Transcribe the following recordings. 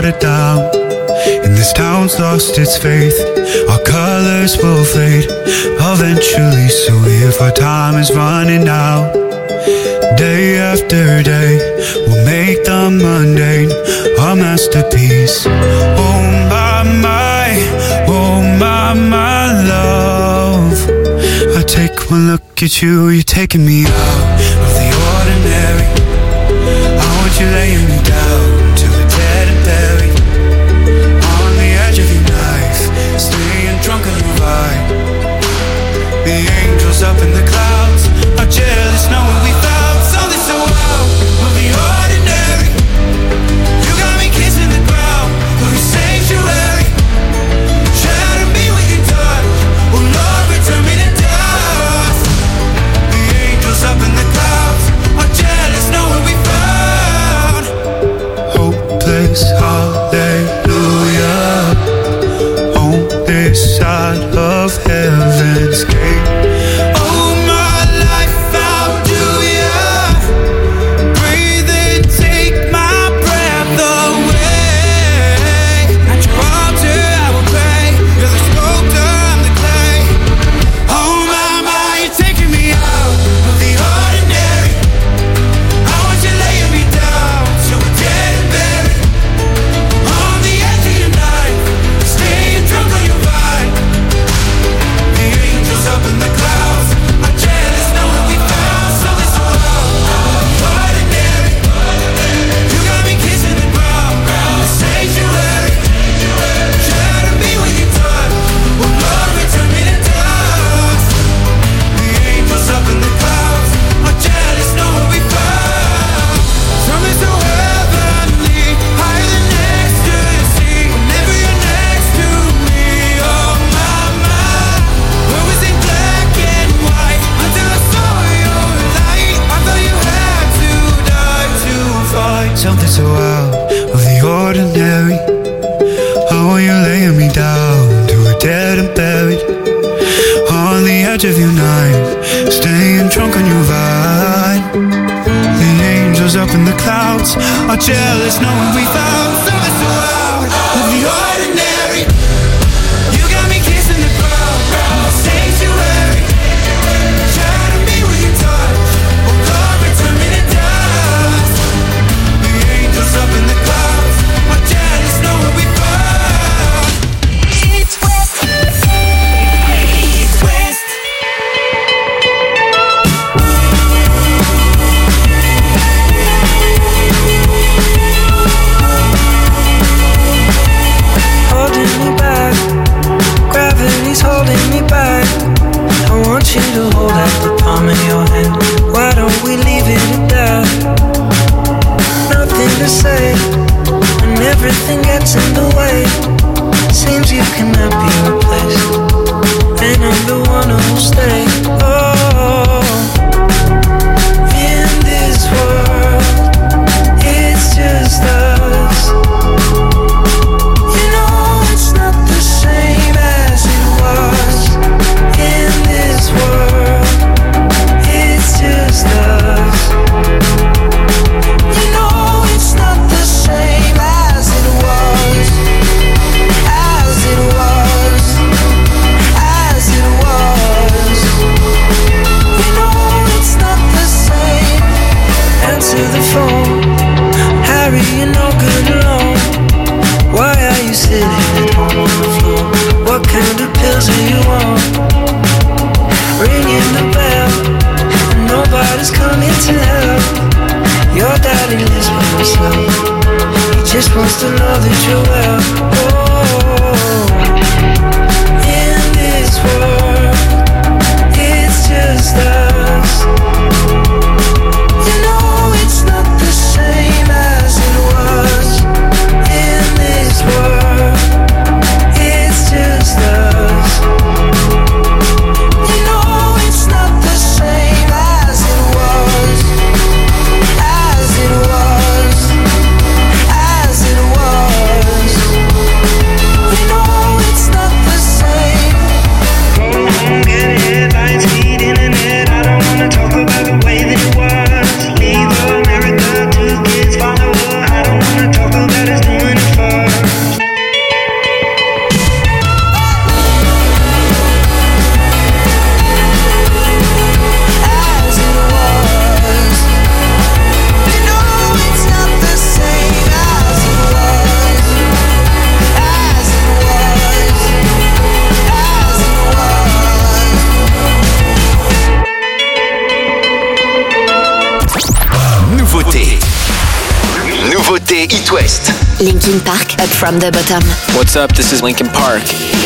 watered down, and this town's lost its faith. Our colors will fade eventually, so if our time is running out, day after day, we'll make the mundane our masterpiece. Oh my love, I take one look at you, you're taking me out of the ordinary. I want you laying me down till we're dead and buried, on the edge of your knife, staying drunk on your vibe. The angels up in the clouds are jealous knowing we found something so out of the ordinary. You got me kissing the ground of your sanctuary. Shatter me with your touch, oh Lord, return me to dust. The angels up in the clouds are jealous knowing we found hopeless hallelujah on this side of heaven's gate. Oh my life, how do ya breathe and take my breath away? At your altar I will pray, you're the sculptor, I'm the clay. Oh my, you're taking me out of the ordinary. I want you laying me down till we're dead and buried, on the edge of your knife, staying drunk on your vibe. The angels up in the clouds are jealous knowing we found something so ordinary. You got me kissing the ground, the sanctuary. Shatter me with your touch, oh Lord, return me to dust. The angels up in the clouds are jealous knowing we found something so heavenly, higher than ecstasy. Whenever you're next to me, oh my, where was it black and white until I saw your light? I thought you had to die to find something so out of the ordinary. I want you laying me down till we're dead and buried, on the edge of your knife, staying drunk on your vine. The angels up in the clouds are jealous knowing we found something so out of the ordinary. You got me kissing the ground, the sanctuary. Shatter me with your touch, oh Lord, return me to dust. The angels up in the clouds are jealous knowing we found East West. East West. Holding me back, gravity's holding me back. I want you to hold out the palm of your hand. Why don't we leave it at that? Nothing to say, when everything gets in the way. Seems you cannot be replaced, and I'm the one who'll stay. Oh, in this world, it's just us. You know it's not the same as it was. In this world, it's just us. You know it's not the same as it was. As it was. As it was. You know it's not the same. Answer the phone, Harry, you're no good alone. Why are you sitting at home on the floor? What kind of pills are you on? Ringing the bell, and nobody's coming to help. Your daddy lives by himself, he just wants to know that you're well. Oh, in this world, it's just us. You know it's not the same as it was. In this world, it's just us. You know it's not the same as it was. As it was. As it was. West. Linkin Park, Up From The Bottom. What's up? This is Linkin Park.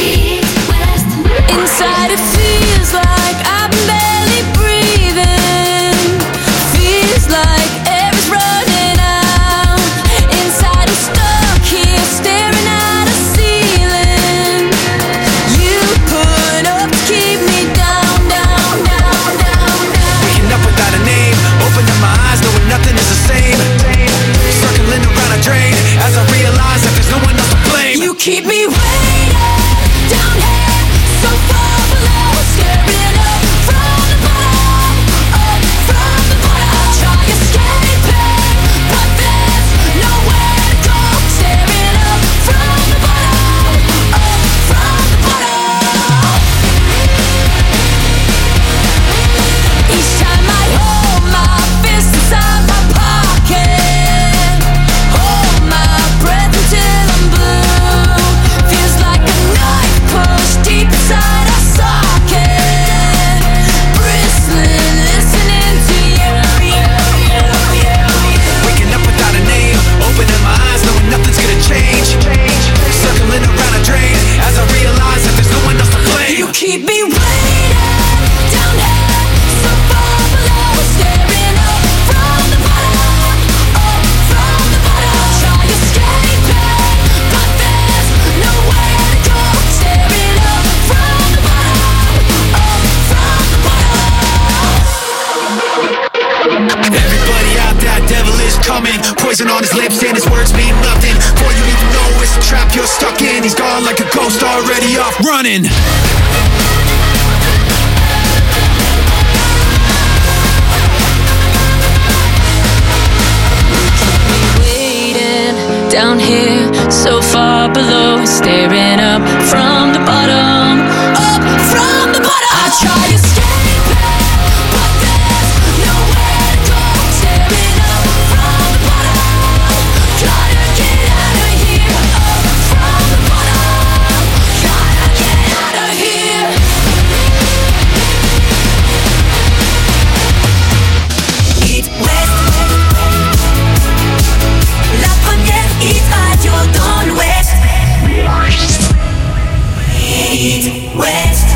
Inside it feels like I'm barely breathing. Feels like air's running out. Inside I'm stuck here staring at a ceiling. You put up to keep me down, down, down, down, down. Waking up without a name, opening my eyes knowing nothing is the same. Circling around a drain as I realize that there's no one else to blame. You keep me waiting down here, so far below, staring up from the bottom, up from the bottom. I try escaping, but there's nowhere to go. Staring up from the bottom, up from the bottom. Each time I hold my fist inside my pocket, hold my breath until I'm blue. Feels like a knife pushed deep inside a socket. Bristling, listening to you. Waking up without a name, opening my eyes knowing nothing's gonna change. Circling around a drain as I realize that there's no one else to blame. You keep me waiting down here, so far below, staring up from the bottom, up from the bottom. I try escaping, but there's nowhere to go. Staring up from the bottom, up from the bottom. Everybody out there, devil is coming. Poison on his lips and his words mean nothing. Before you even know it's a trap you're stuck in. He's gone like a ghost already off running. Waiting down here, so far below, staring up from the bottom, up from the bottom. I try escaping, but there's nowhere to go. Staring up from the bottom, gotta get out of here. Up from the bottom, gotta get out of here. Hit West, la première hit radio dans l'Ouest. Hit West.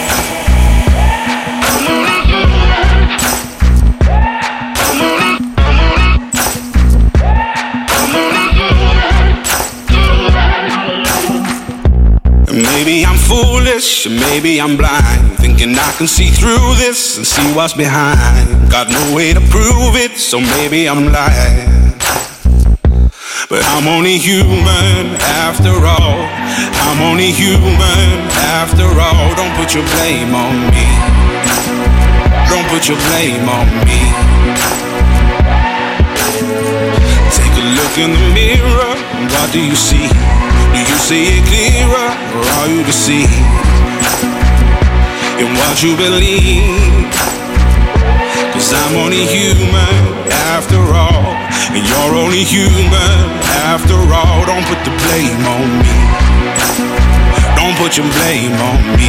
Maybe I'm foolish, maybe I'm blind, thinking I can see through this and see what's behind. Got no way to prove it, so maybe I'm lying. But I'm only human after all. I'm only human after all. Don't put your blame on me. Don't put your blame on me. Take a look in the mirror, what do you see? Do you see it clearer, or are you deceived in what you believe? 'Cause I'm only human after all, and you're only human after all. Don't put the blame on me. Don't put your blame on me.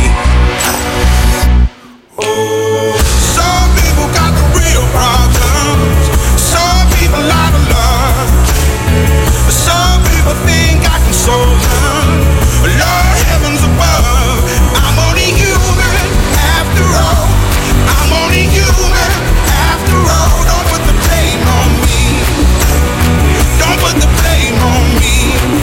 Some people got the real problems. Some people out of love. Some people think I can solve them. Lord heavens above, I'm only human after all. I'm only human after all. Don't put the blame on me. Don't put the blame on me.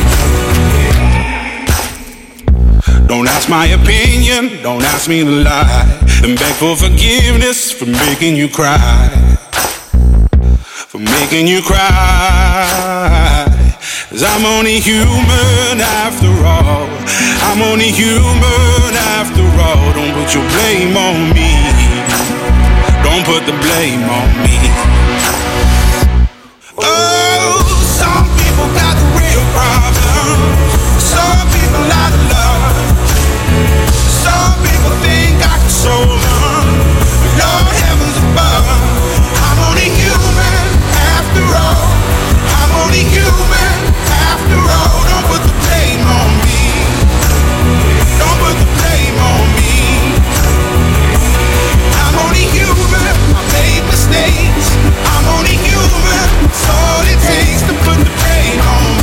Don't ask my opinion, don't ask me to lie, and beg for forgiveness for making you cry. For making you cry. 'Cause I'm only human after all. I'm only human after all. Don't put your blame on me. Don't put the blame on me. Oh, some people got the real problems. Some people out of love. Some people think I can solve them. Lord heavens above, I'm only human after all. I'm only human after all. Don't put the blame on me. Don't put the blame on me. I'm only human, I made mistakes. I'm only human, it's all it takes to put the blame on me.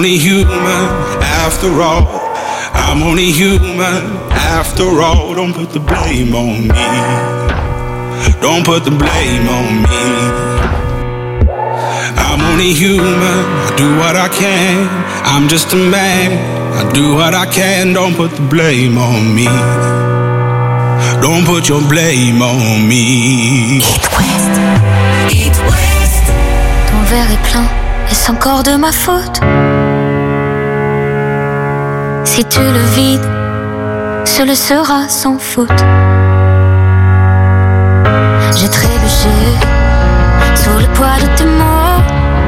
only human after all. I'm only human after all. Don't put the blame on me. Don't put the blame on me. I'm only human, I do what I can. I'm just a man, I do what I can. Don't put the blame on me. Don't put your blame on me. It West. It West. Ton verre est plein, est-ce encore de ma faute? Si tu le vides, ce le sera sans faute. J'ai trébuché sous le poids de tes mots,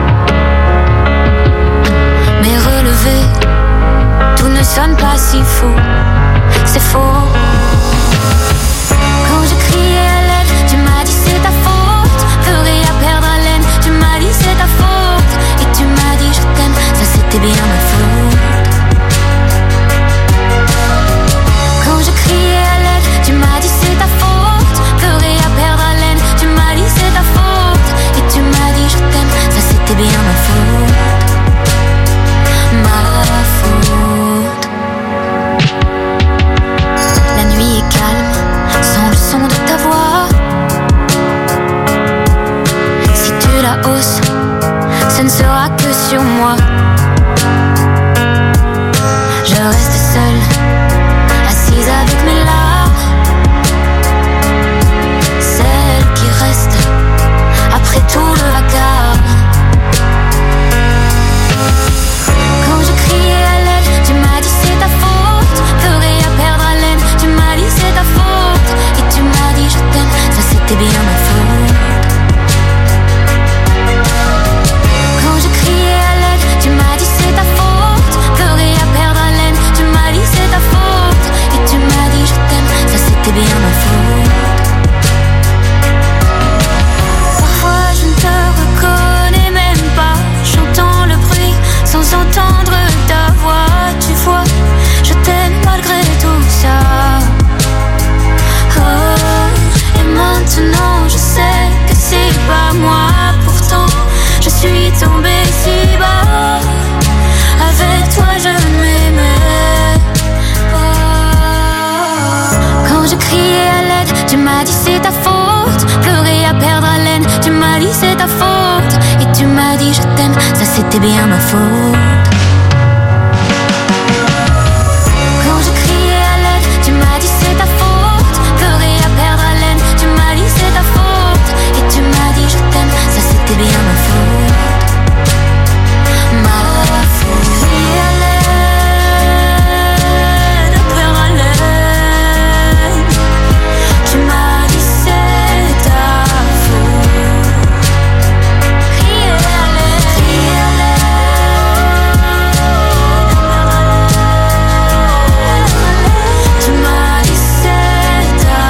mais relevé, tout ne sonne pas si faux. C'est faux. Quand j'ai crié à l'aide, tu m'as dit c'est ta faute. Pleurer à perdre haleine, tu m'as dit c'est ta faute. Et tu m'as dit je t'aime, ça c'était bien ma faute. Quand j'ai crié à l'aide, tu m'as dit c'est ta faute. Pleurer à perdre haleine, tu m'as dit c'est ta faute. Et tu m'as dit je t'aime, ça c'était bien ma faute. Ma faute. La nuit est calme, sans le son de ta voix. Si tu la hausses, ce ne sera que sur moi. Je reste seule, assise avec mes larmes, celle qui reste après tout le vacarme. Quand j'ai crié à l'aide, tu m'as dit c'est ta faute. Pleurer à perdre haleine, tu m'as dit c'est ta faute. Et tu m'as dit je t'aime, ça c'était bien ma faute. Quand j'ai crié à l'aide, tu m'as dit c'est ta faute. Pleurer à perdre haleine, tu m'as dit c'est ta faute. Et tu m'as dit je t'aime, ça c'était bien ma faute. Parfois je ne te reconnais même pas. J'entends le bruit sans entendre ta voix. Tu vois, je t'aime malgré tout ça. Oh, et maintenant je sais que c'est pas moi. Pourtant je suis tombée si bas. Avec toi je ne m'aimais pas. Quand je criais à l'aide, tu m'as dit c'est ta faute. Pleurer à perdre haleine, tu m'as dit c'est ta faute. Et tu m'as dit je t'aime, ça c'était bien ma faute. Quand je criais à l'aide, tu m'as dit c'est ta faute. Pleurer à perdre haleine, tu m'as dit c'est ta faute. Et tu m'as dit je t'aime, ça c'était bien ma faute. Ma faute. Crier à l'aide, à perdre haleine, tu m'as dit c'est ta faute. Crier à l'aide, à perdre haleine, tu m'as dit c'est ta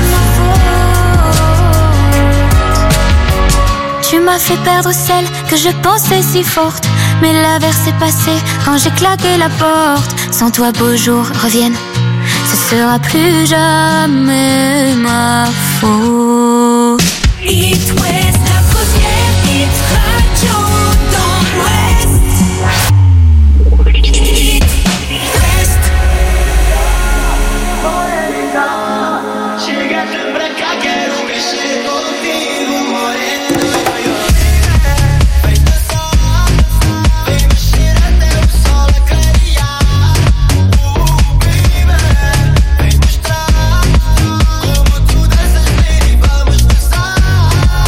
faute. Tu m'as fait perdre celle que je pensais si forte. Mais l'averse est passée quand j'ai claqué la porte. Sans toi beaux jours reviennent, ce sera plus jamais ma faute. It West, la première hit radio dans l'Ouest. It West. Llegaste pra acá, quiero que llegue contigo, morena. Vem mexer até o sol a clarear. Baby, vem mostrar como tu danças bem, vamos dançar.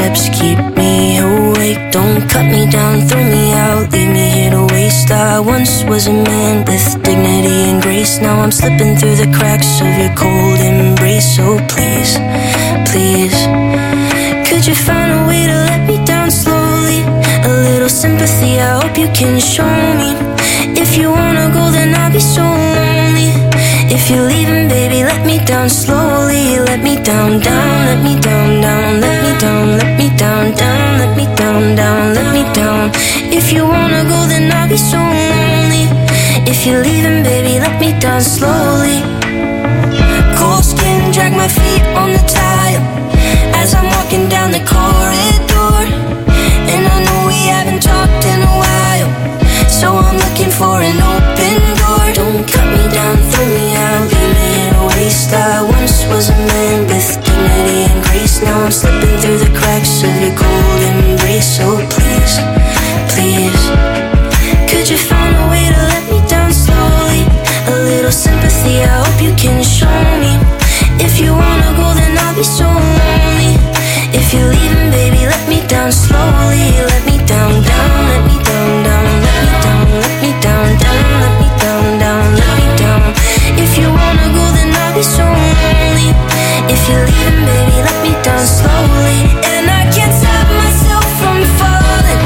steps keep me awake. Don't cut me down, throw me out, leave me here to waste. I once was a man with dignity and grace. Now I'm slipping through the cracks of your cold embrace. So please, please, could you find a way to let me down slowly? A little sympathy, I hope you can show me. If you wanna go, then I'll be so lonely. If you're leaving, baby, let me down slowly. Let me down, down, let me down, down, let me down, let me down, down, let me down, down, let me down. If you wanna go, then I'll be so lonely. If you're leaving, baby, let me down slowly. Cold skin, drag my feet on the tile as I'm walking down the corridor. And I know we haven't talked in a while, so I'm looking for an open door. Don't cut me down, throw me out, leave me in a waste. I once was a man with dignity and grace. Now I'm slipping through the cracks of your cold embrace. So please, please, could you find a way to let me down slowly? A little sympathy, I hope you can show me. If you wanna go, then I'll be so lonely. If you're leaving, baby, let me down slowly. Let me down, down, let me down, down, let me down, let me down, down, let me down, down, let me down. If you wanna go, then I'll be so lonely. If you're leaving, baby, let me down slowly. And I can't stop myself from falling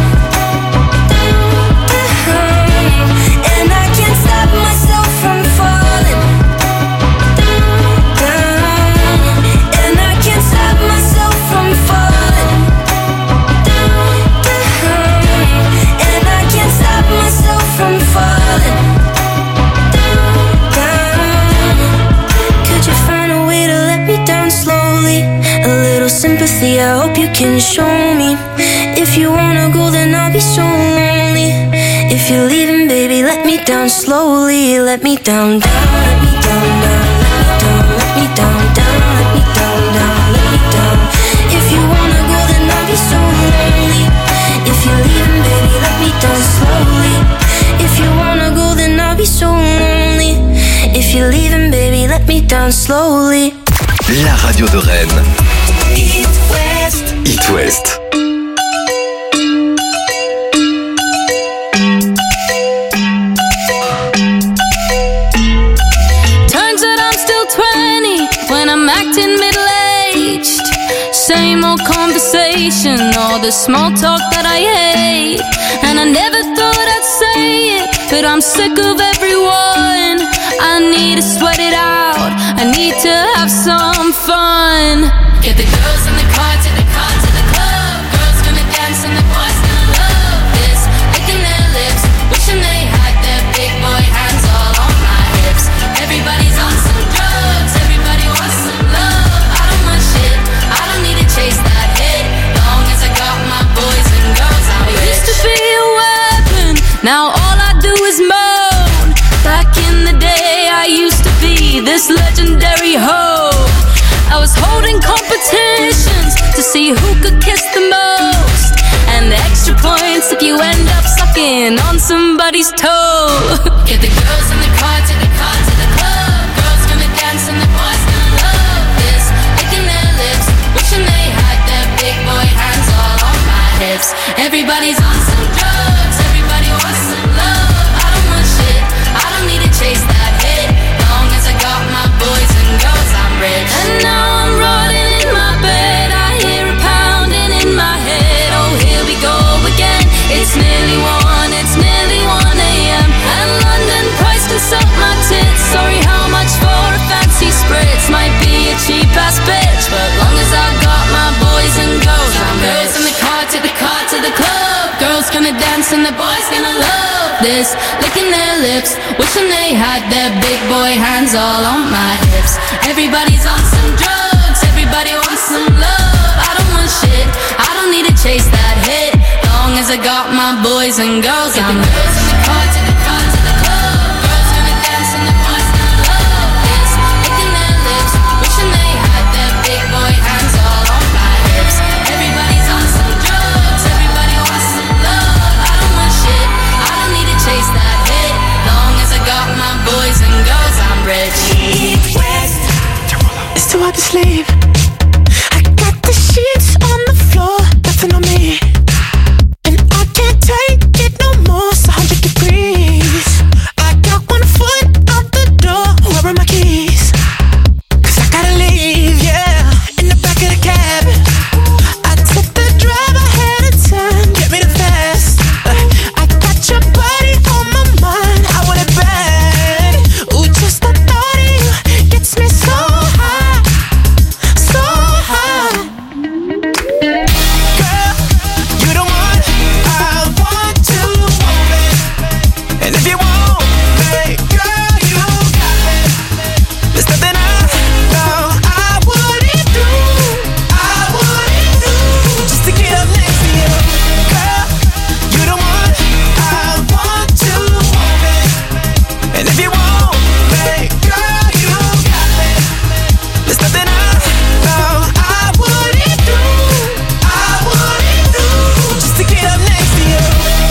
down. And I can't stop myself from falling down. And I can't stop myself from falling down. And I can't stop myself from falling down. Could you find a way to let me down slowly? A little sympathy, I hope you can show me. If you wanna go, then I'll be so lonely. If you're leaving, baby, let me down slowly. Let me down, down, let me down, down, let me down, down, let me down, down, let me down. If you wanna go, then I'll be so lonely. If you're leaving, baby, let me down slowly. If you wanna go, then I'll be so lonely. If you're leaving, baby, let me down slowly. La radio de Rennes. It West. It West. Turns out I'm still 20 when I'm acting middle-aged. Same old conversation, all the small talk that I hate. And I never thought I'd say it, but I'm sick of everyone. I need to sweat it out, I need to have some fun. Get the girls in the car to the car to the club. Girls gonna dance and the boys gonna love this. Licking their lips, wishing they had their big boy hands all on my hips. Everybody's on some drugs, everybody wants some love. I don't want shit, I don't need to chase that hit. Long as I got my boys and girls, I'm rich. I used to be a weapon, now all I do is moan. Back in the day I used to be this legendary hoe. I was holding competitions to see who could kiss the most, and the extra points if you end up sucking on somebody's toe. Get the girls in the car to the car to the club. Girls gonna dance and the boys gonna love this. Licking their lips, wishing they had their big boy hands all on my hips. Everybody's on some drugs, everybody wants some love. I don't want shit, I don't need to chase that hit. Long as I got my boys and girls, I'm rich. And now I'm rotting in my bed, I hear a pounding in my head. Oh, here we go again. It's nearly 1 a.m. And London price can suck my tits. Sorry, how much for a fancy spritz? Might be a cheap ass bitch, but long as I got my boys and girls, I'm rich. Girls in the car to the club. Girls gonna dance and the boys gonna love this. Licking their lips, wishing they had their big boy hands all on my hips. Everybody's on some drugs, everybody wants some love. I don't want shit, I don't need to chase that hit. Long as I got my boys and girls, I'm rich. Girls in the car to the club. Girls gonna dance and the boys gonna love this. Licking their lips, wishing they had their big boy hands all on my hips. Everybody's on some drugs, everybody wants some love. I don't want shit, I don't need to chase that hit. Long as I got my boys and girls, I'm rich. It West. It's too hard to sleep. I got the sheets on the floor. dancing on me. And I can't take it no more, it's 100 degrees. I got 1 foot out the door, where are my keys? 'Cause I gotta leave, yeah, in the back of the cab. I took the drive ahead of time, get me the fast. I got your body on my mind, I want it bad. Ooh, just the thought of you gets me so high, so high. Girl, you the one I want to want me. And if you want me, girl, you got me. There's nothing I know I wouldn't do, just to get up next to you. Girl, you the one I want to want me. And if you want me, girl, you got me. There's nothing I know I wouldn't do, just to get up next to you.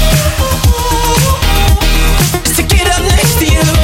Just to get up next to you.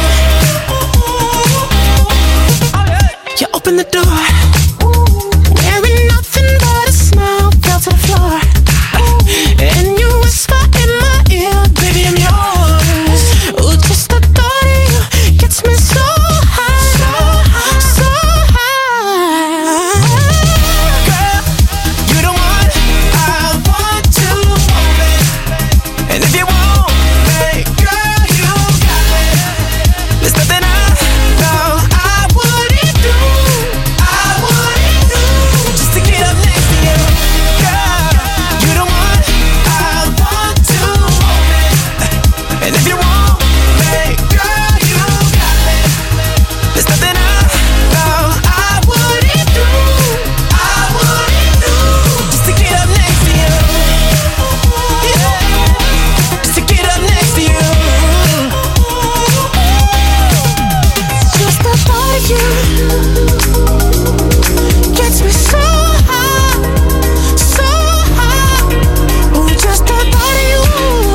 You open the door, wearing nothing but a smile, fell to the floor. And you whisper in my ear, baby, I'm yours. Ooh, just the thought of you gets me so high, so high. Girl, you the one I want to want me. And if you want me, girl, you got me. There's nothing I know I wouldn't do, just to get up next to you. Girl, you the one I want to want me. And if you want me, girl, you got me. There's nothing I know I wouldn't do, just to get up next to you. Yeah, just to get up next to you. Just the thought of you gets me so high, so high. Ooh, just the thought of you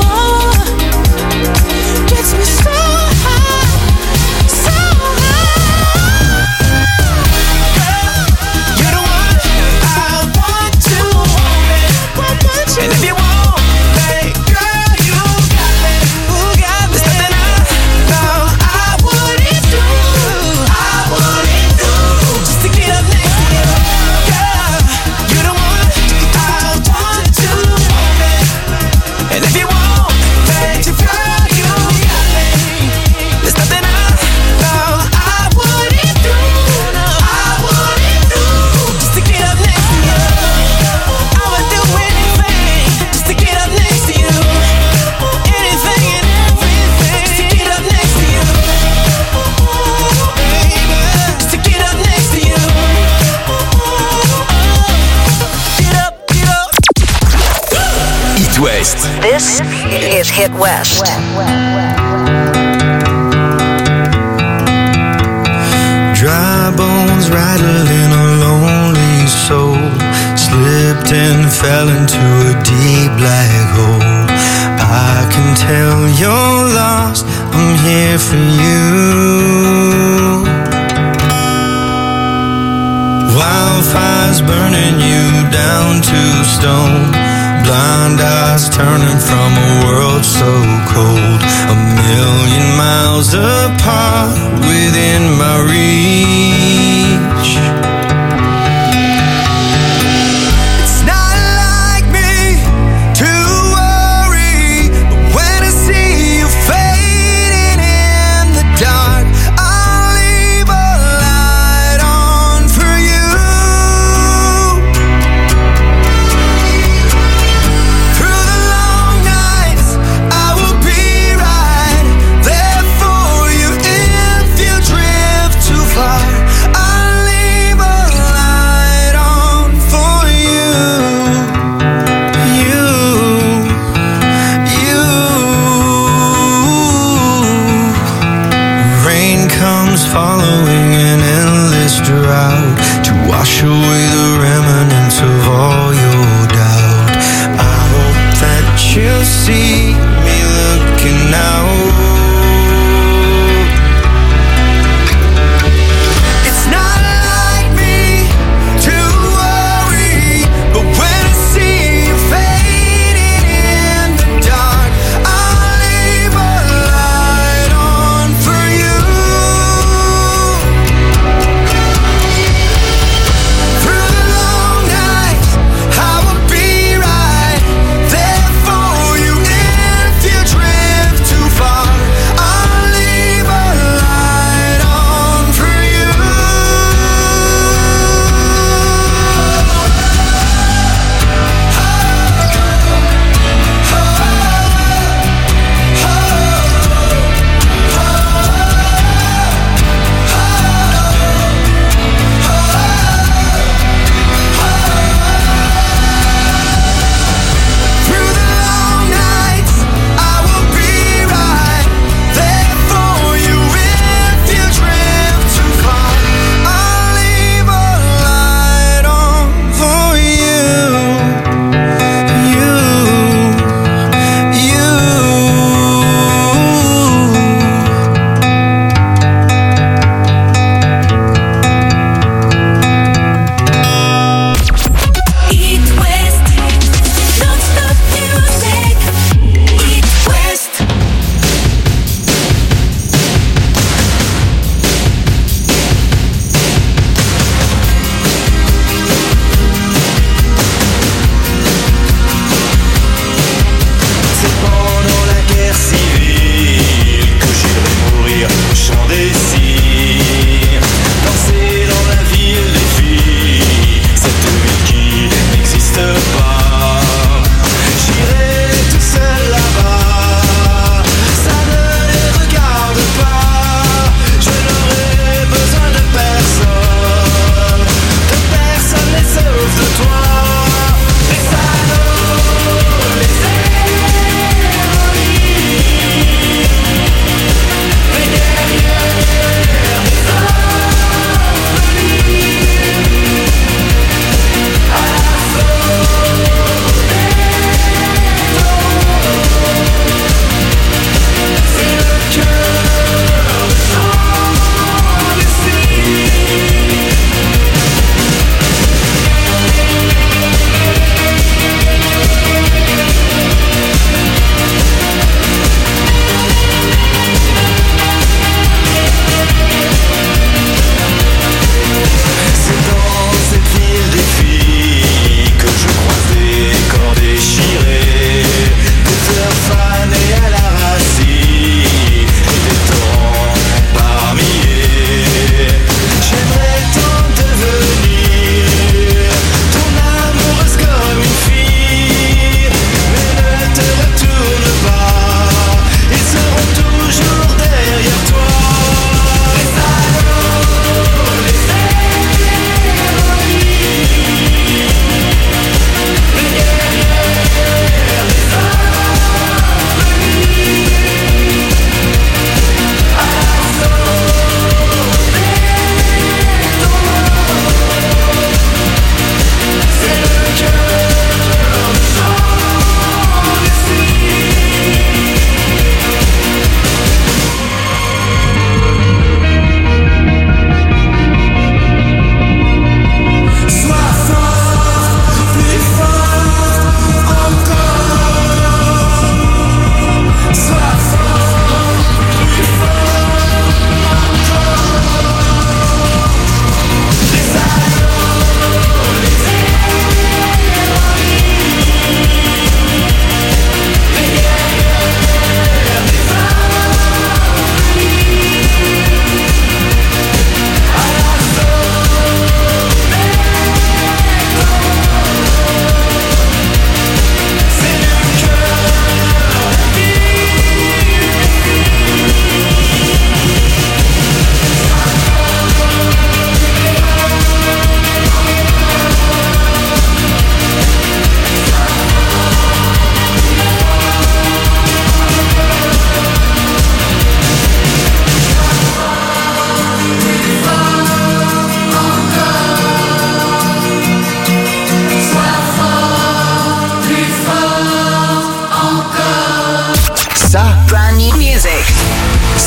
gets me so high, so high. Girl, you're the one I want to want me. And if you want me, girl, you got me. There's nothing I know I wouldn't do, just to get up next to you. Girl, you're the one I want to want me. And if you want me, girl, you got me. There's nothing I know I wouldn't do, just to get up next to you. I would do anything just to get up next to you. Anything and everything just to get up next to you. Just to get up next to you. Get up, get up. It West. This is Hit West. Dry bones rattling a lonely soul, slipped and fell into a deep black hole. I can tell you're lost, I'm here for you. Wildfires burning you down to stone, blind eyes turning from a world so cold. 1,000,000 miles apart within my reach. It's not like me to worry, but when I see you fading in the dark, I'll leave a light on for you. Through the long nights, I will be right there for you if you drift too far. I'll leave a light on for you. You. Rain comes following an endless drought to wash away the remnants of all your doubt. I hope that you see me looking out. It's not like me to worry, but when I see you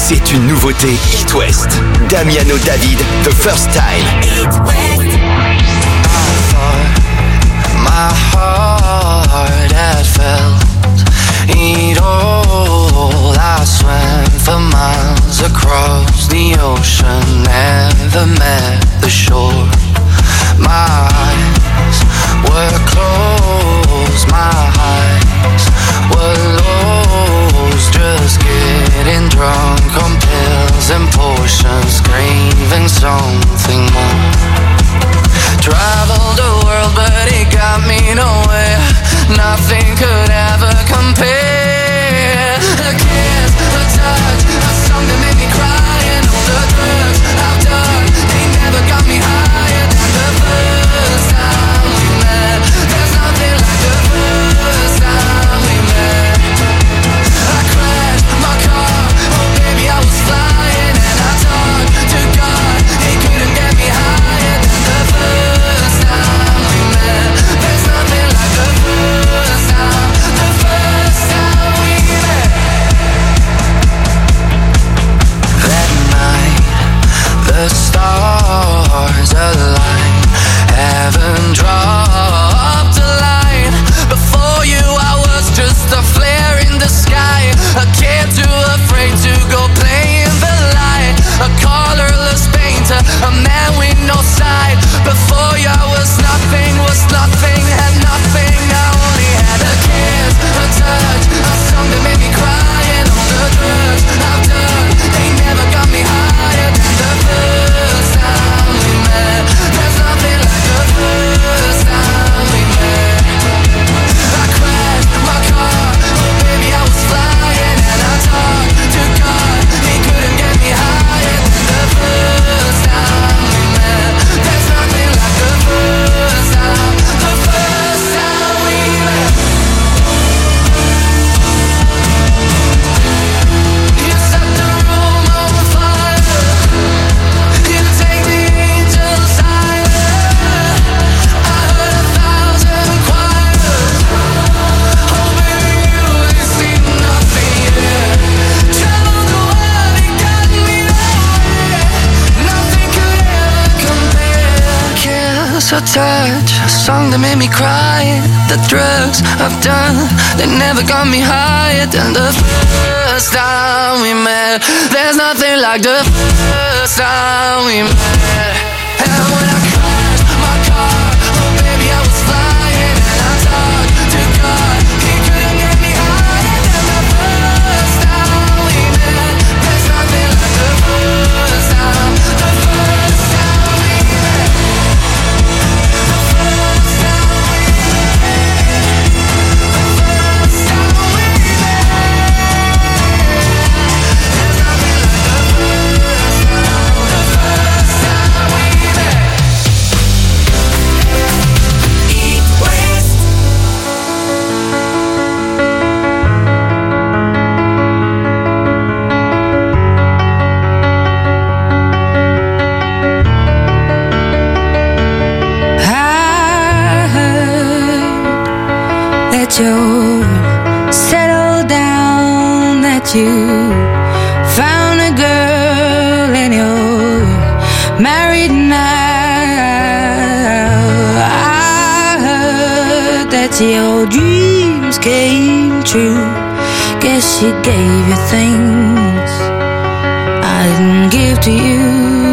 C'est une nouveauté It West. Damiano David, The First Time. It West. My heart had felt it all. I swam for miles across the ocean, never met the shore. My eyes were closed, my eyes were lost, just getting drunk on pills and potions, craving something more. Traveled the world but it got me nowhere. Nothing could ever compare. A kiss, a touch, a song that made me cry, and all the drugs I've done, they never got me higher than the first time we met. There's nothing like the first time we met. I crashed my car, oh baby I was flying, and I talked to God, he couldn't get me higher than the first time we met. There's nothing like the first time we met. That night, the stars aligned, heaven dropped a line. Before you I was just a flare in the sky, a kid too afraid to go play in the light, a colorless painter, a man with no sight. Before you I was nothing, had nothing. I only had a kiss, a touch, a song that made me cry, and all the drugs I've done, they never got me higher than the first time we met. There's nothing like the first time we met. I crashed my car, oh baby I was flying, and I talked to God, he couldn't get me higher than the first time we met. There's nothing like the first time we met. You set the room on fire, you take the angels higher. I heard 1,000 choirs, oh baby you ain't seen nothing yet. Traveled the world, it got me nowhere. Nothing could ever compare. Kiss or touch, a song that made me cry. The drugs I've done, they never got me higher than the first time we met. There's nothing like the first time we met. And when I crashed my car, oh baby I was flying, and I talked to God, he couldn't get me higher than the first time we met. There's nothing like the first time we met. The first time we met. The first time we met. There's nothing like the first time we met. It West. I heard that you're settled down, that you found a girl and you're married now. I heard that your dreams came true. Guess she gave you things I didn't give to you.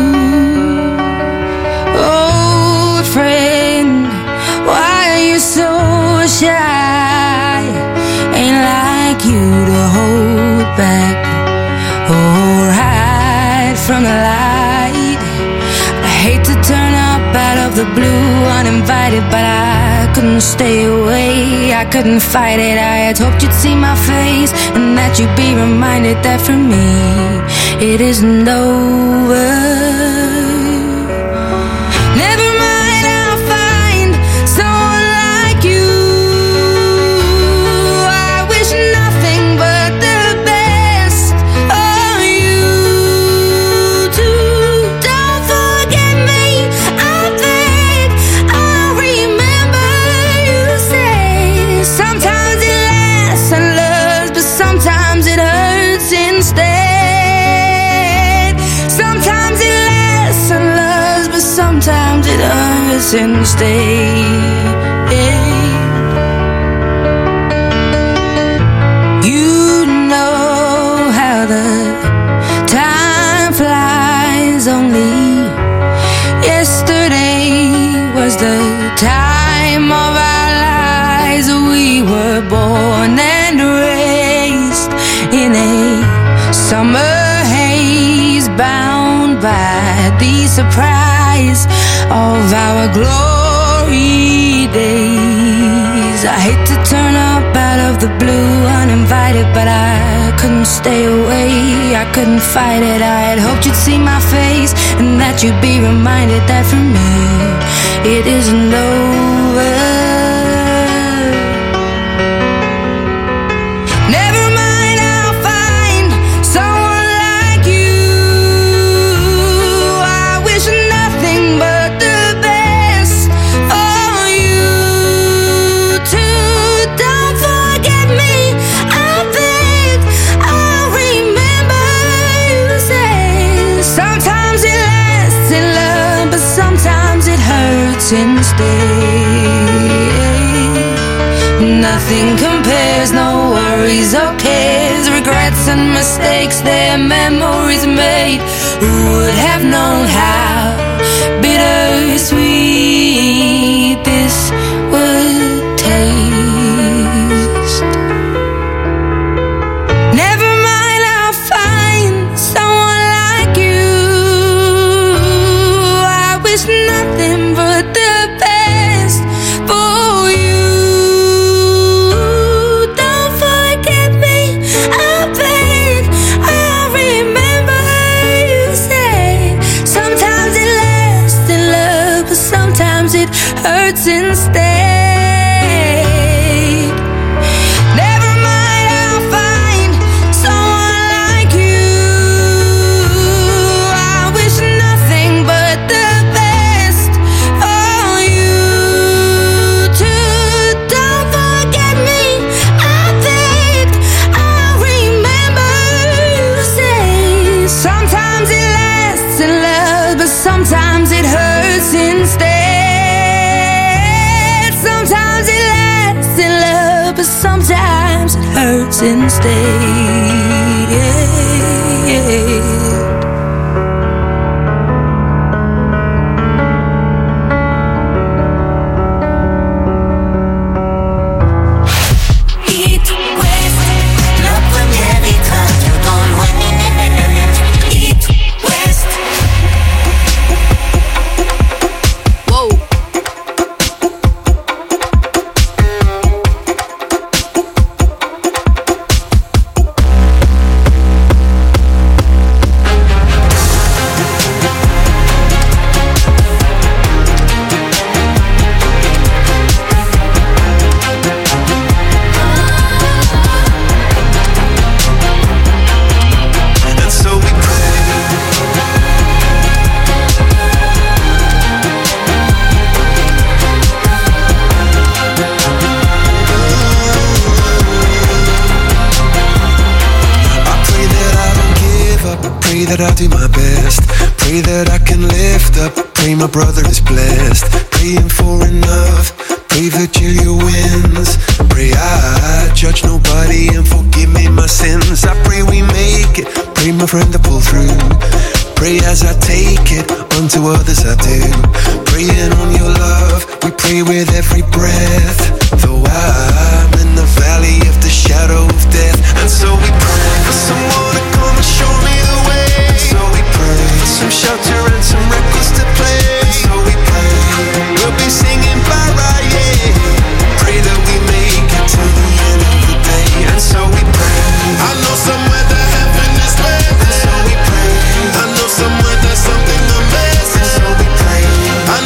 Oh, friend, why are you so shy? Ain't like you to hold back or hide from the light. I hate to turn up out of the blue uninvited, but I couldn't stay away, I couldn't fight it. I had hoped you'd see my face and that you'd be reminded that for me it isn't over. Never mind, I'll find someone like you. I wish nothing but the best of you too. Don't forget me, I beg. I'll remember you say sometimes it lasts and loves, but sometimes it hurts instead. sometimes it hurts instead. You know how the time flies. Only yesterday was the time of our lives. We were born and raised in a summer haze, bound by the surprise of our glory days. I hate to turn up out of the blue uninvited, but I couldn't stay away, I couldn't fight it. I had hoped you'd see my face and that you'd be reminded that for me it isn't over. Nothing compares, no worries or cares, regrets and mistakes, their memories made. Who would have known how bittersweet this would taste? Never mind, I'll find someone like you. I wish nothing but the best for you. Hurts instead. Never mind, I'll find someone like you. I wish nothing but the best for you too. Don't forget me, I beg. I remember you say sometimes it lasts in love, but sometimes it hurts instead. But sometimes it hurts instead. It West, la première radio dans l'Ouest. It West. Whoa. That I'll do my best. Pray that I can lift up. Pray my brother is blessed. Praying for enough. Pray Virgilia wins. Pray I judge nobody and forgive me my sins. I pray we make it. Pray my friend to pull through. Pray as I take it. Unto others I do. Praying on your love. We pray with every breath. Though I'm in the valley of the shadow of death. And so we pray for someone to come and show me the way. So we pray for some shelter and some records to play. So we pray we'll be singing bye, yeah. Pray that we make it to the end of the day. And so we pray. I know somewhere that heaven is waiting. And so we pray. I know somewhere there's something amazing. And so we pray. I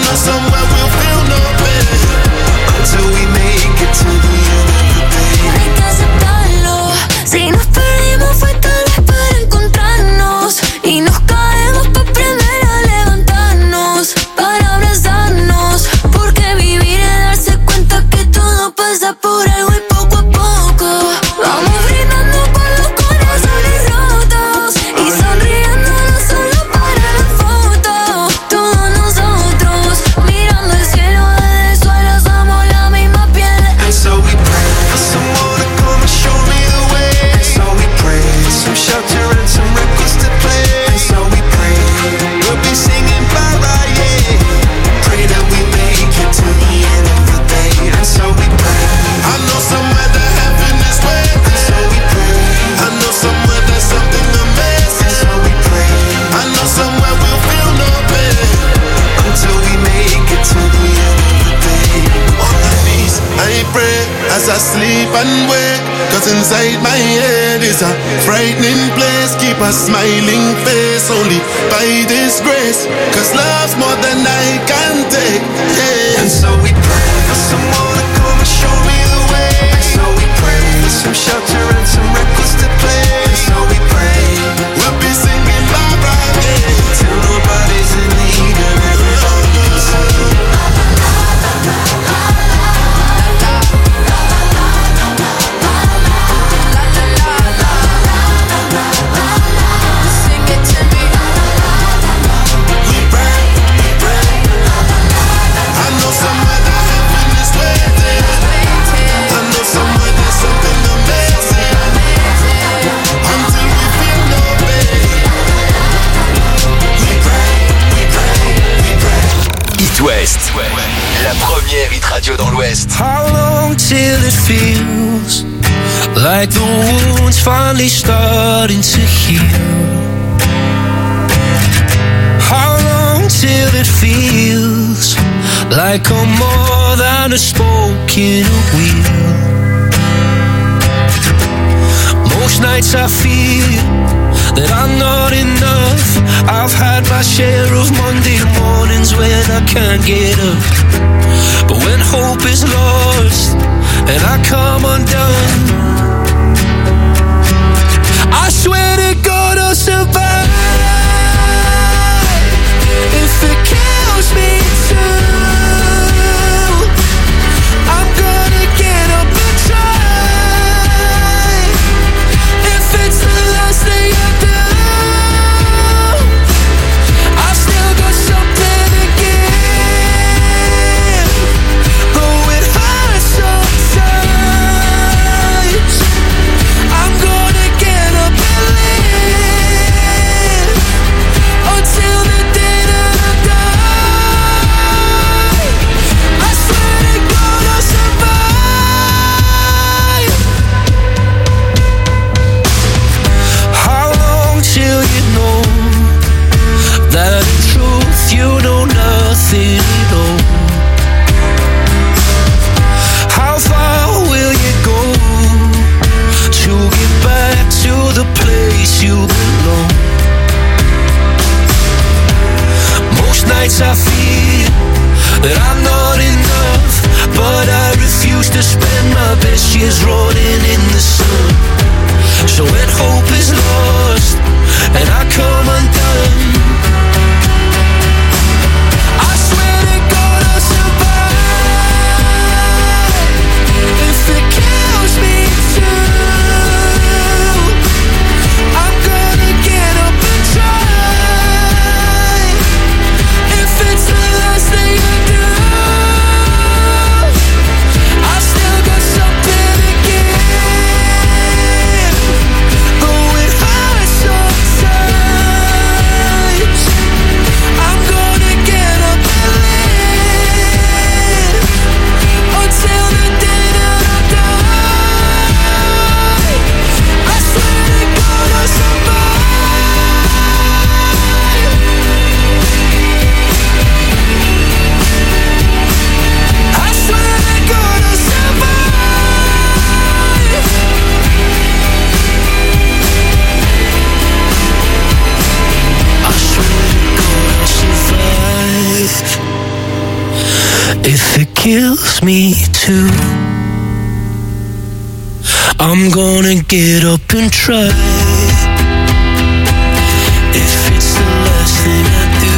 sleep and wake, cause inside my head is a frightening place. Keep a smiling face only by this grace, cause love's more than I can take, yeah. And so we pray for someone to come and show me the way. And so we pray for some shelter and some records to play. And so we pray we'll be singing Barbara, yeah, till nobody's in need of everybody can sing. West, la première hit radio dans l'Ouest. How long till it feels like the wound's finally starting to heal? How long till it feels like I'm more than a spoke in a wheel? Most nights I feel that I'm not enough. I've had my share of Monday mornings when I can't get up. But when hope is lost and I come undone, I swear to God I'll survive. If it kills me too, I'm gonna get up and try. If it's the last thing I do, you know nothing at all. How far will you go to get back to the place you belong? Most nights I feel that I'm not enough, but I refuse to spend my best years rolling in the sun. So when hope is lost and I come undone, if it kills me too, I'm gonna get up and try. If it's the last thing I do,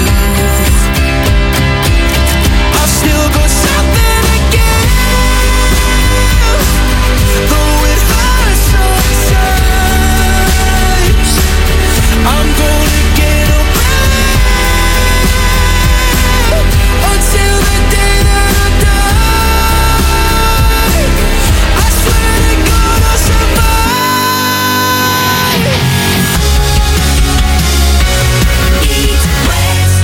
I've still got something to give. Though it hurts sometimes, I'm gonna get up until the day that I die. I swear to God I'll survive. East West.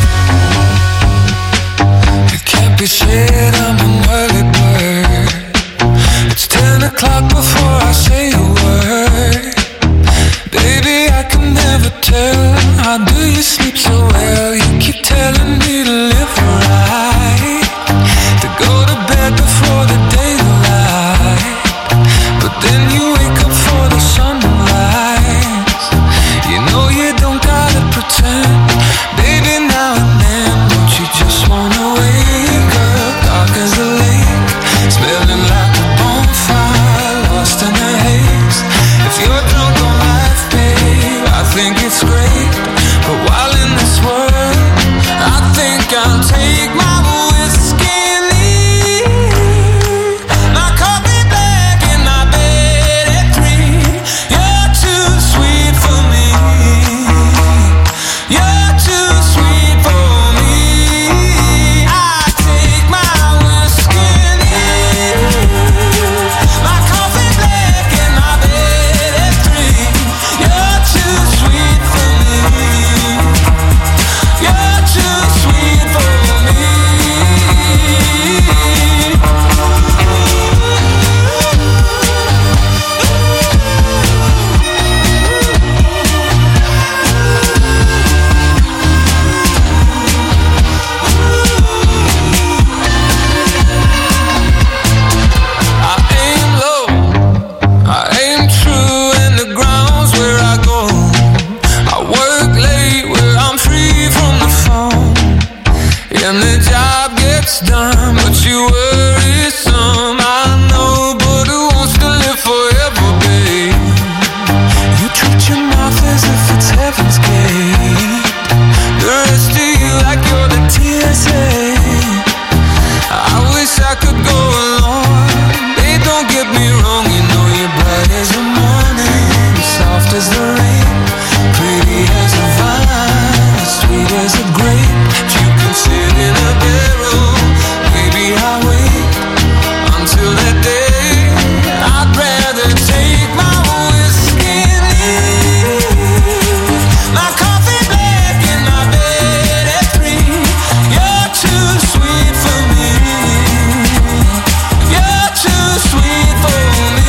It can't be said I'm an early bird. It's 10 o'clock before I say a word. Baby, I can never tell. How do you sleep so well? You keep telling me to live right, to go to bed before the daylight. it's done, but you worry some. I know, but who wants to live forever, babe? You treat your mouth as if it's heaven's gate. The rest of you like you're the TSA. I wish I could go along. Babe, don't get me wrong, you know you're bright as the morning, soft as the rain, pretty as a vine, sweet as a grape. You can sit in a barrel, maybe I'll wait until that day. I'd rather take my whiskey and leave my coffee black in my bed at 3. You're too sweet for me. You're too sweet for me.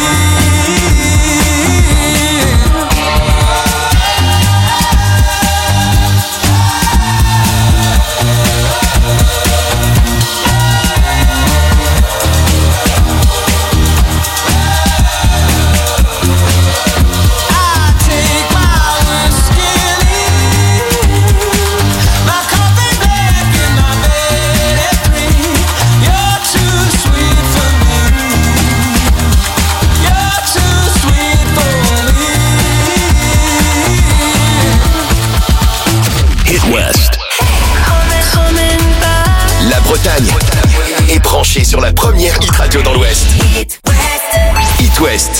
La Bretagne est branchée sur la première hit radio dans l'Ouest. Hit West.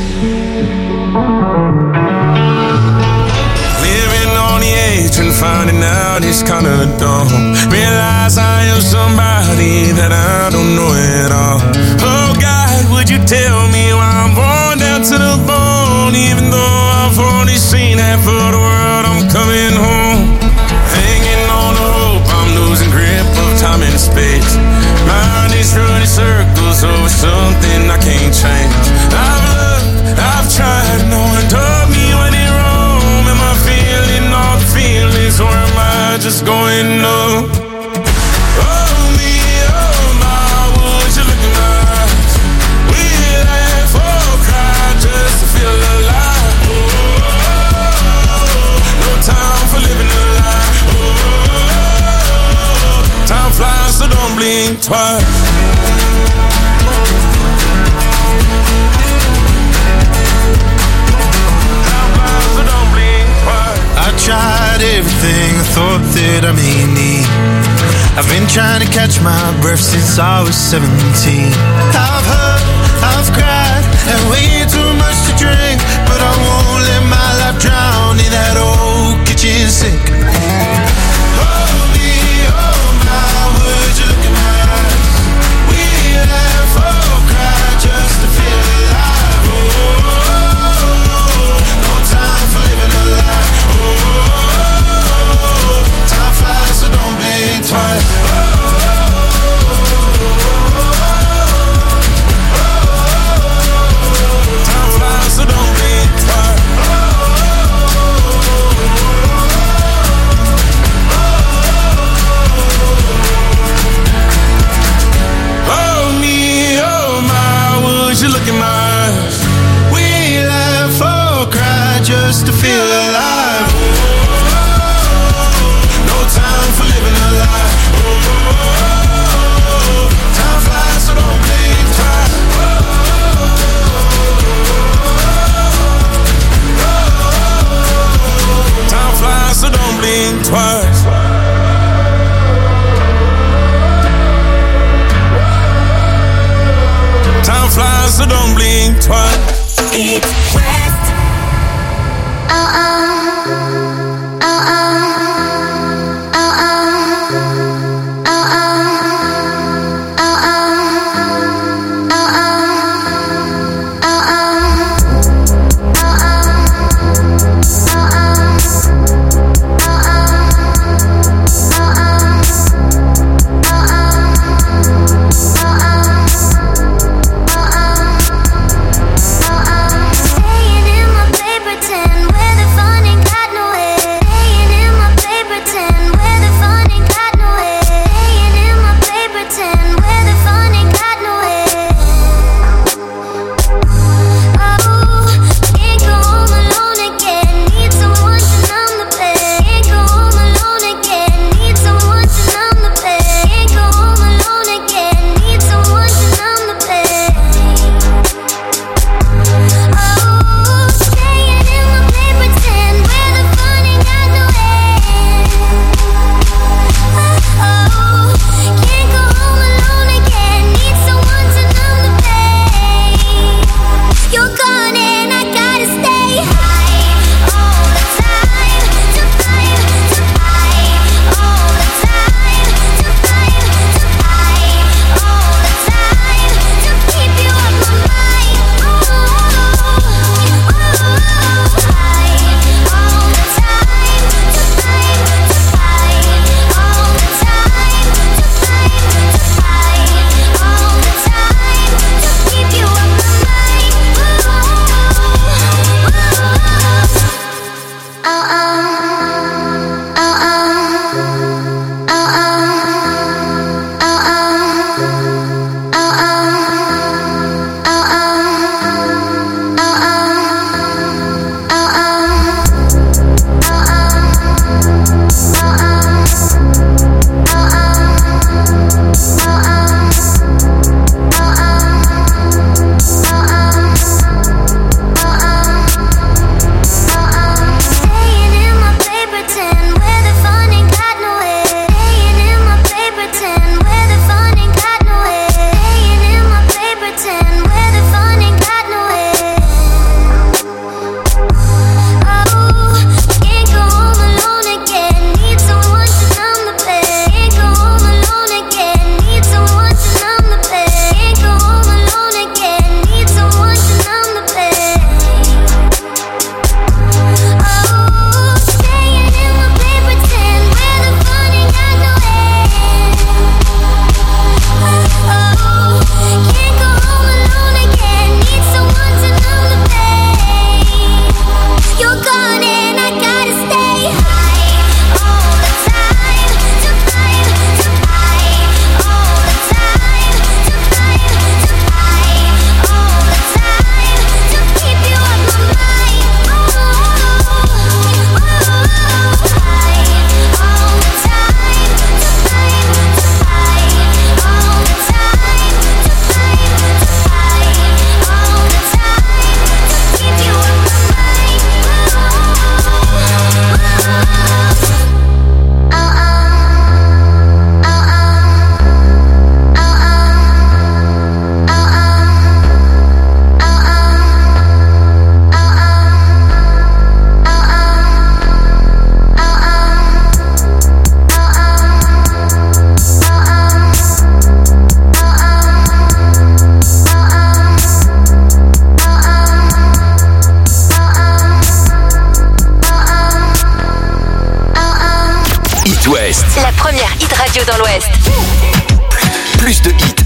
Living on the edge and finding out it's kinda dumb. Realize I am somebody that I don't know at all. Oh God, would you tell me why I'm worn down to the bone? Even though I've only seen half of the world, I'm coming home. Hanging on the hope, I'm losing grip of time and space. Mind is running circles over something I can't change. I've looked, I've tried, no one told me when it wrong. Am I feeling all the feelings, or am I just going numb? Oh me, oh my, would you look in my eyes? We laugh or cry just to feel alive. No time for living a lie. Time flies, so don't blink twice. I tried everything I thought that I may need. I've been trying to catch my breath since I was 17. I've hurt, I've cried, and way too much to drink, but I won't let my life drown in that old kitchen sink. Oh me, oh my, would you look in my eyes? We laugh or cry just to feel alive. Oh, no time for living a lie. Time flies, so don't blink twice. Time flies, so don't blink twice. Oh me, oh my, would you look in my eyes? We laugh or cry just to feel alive. No time for living a lie. Time flies, so don't blink twice. Time flies, so don't blink twice. Time flies, so don't blink twice. It's West.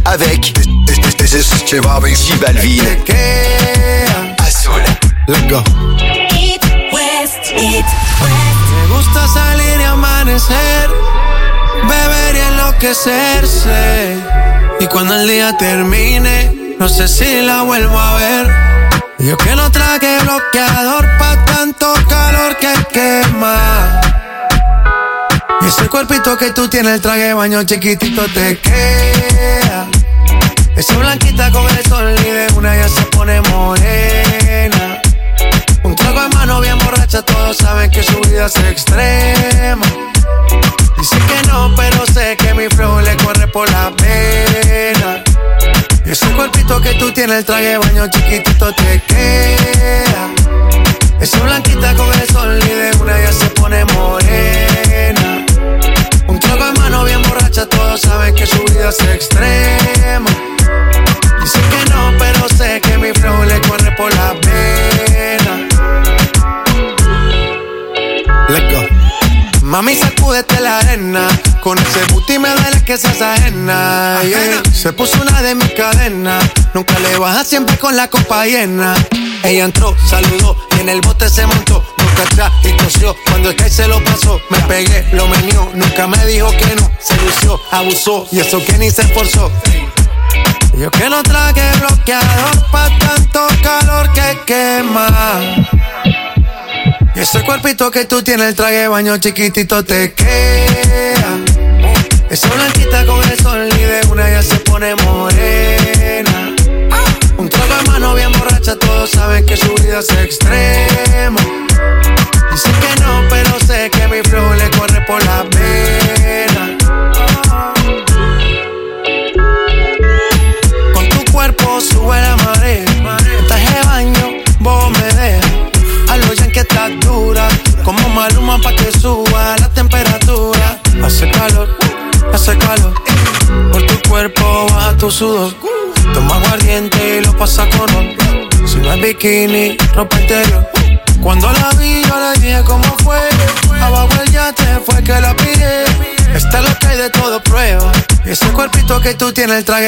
avec J Balvin. Azul. Let's go. It West, It West. Me gusta salir y amanecer, beber y enloquecerse. Y cuando el día termine, no sé si la vuelvo a ver. Yo que no traje bloqueador pa' tanto calor que quema. Y ese cuerpito que tú tienes, el traje de baño chiquitito te queda. Esa blanquita con el sol y de una ya se pone morena. Un trago en mano bien borracha, todos saben que su vida es extrema. Dice que no, pero sé que mi flow le corre por la pena. Y ese cuerpito que tú tienes, el traje de baño chiquitito te queda. Esa blanquita con el sol y de una ya se pone morena. Un trago en mano bien borracha, todos saben que su vida es extrema. Dice que no, pero sé que mi flow le corre por la pena. Let's go. Mami, sacúdete la arena, con ese booty me duele que seas ajena, yeah. Se puso una de mis cadenas, nunca le baja siempre con la copa llena. Ella entró, saludó y en el bote se montó, nunca atrás y tosió, cuando el que se lo pasó, me pegué, lo menió, nunca me dijo que no, se lució, abusó y eso que ni se esforzó. Yo que no traje bloqueador pa' tanto calor que quema. Y ese cuerpito que tú tienes, el traje de baño chiquitito te queda. Esa blanquita con el sol y de una ya se pone morena. Un trago de mano bien borracha, todos saben que su vida es extrema. Dice que no, pero sé que mi flow le corre por la pena. Con tu cuerpo sube la marea, el traje de baño vos me dejas. A lo ya que estás dura, como Maluma pa' que suba la temperatura. Hace calor, por tu cuerpo baja tu sudor. Toma aguardiente y lo pasa con ron. Si no es bikini, ropa interior. Cuando la vi yo le dije cómo fue. Abajo el yate fue que la pillé. Esta es lo que hay de todo prueba. Y ese cuerpito que tú tienes, el traje